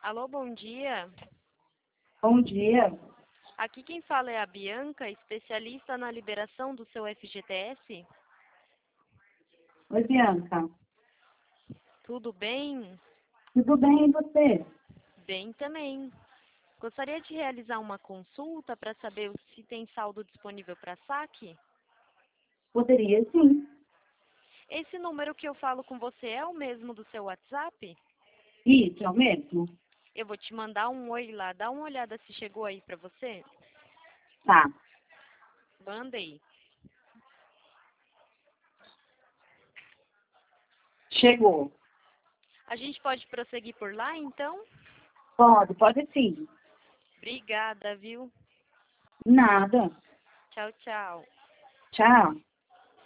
Alô, bom dia. Bom dia. Aqui quem fala é a Bianca, especialista na liberação do seu FGTS. Oi, Bianca. Tudo bem? Tudo bem e você? Bem também. Gostaria de realizar uma consulta para saber se tem saldo disponível para saque. Poderia sim. Esse número que eu falo com você é o mesmo do seu WhatsApp? Isso, é o mesmo? Eu vou te mandar um oi lá. Dá uma olhada se chegou aí para você. Tá. Manda aí. Chegou. A gente pode prosseguir por lá, então? Pode sim. Obrigada, viu? Nada. Tchau, tchau. Tchau.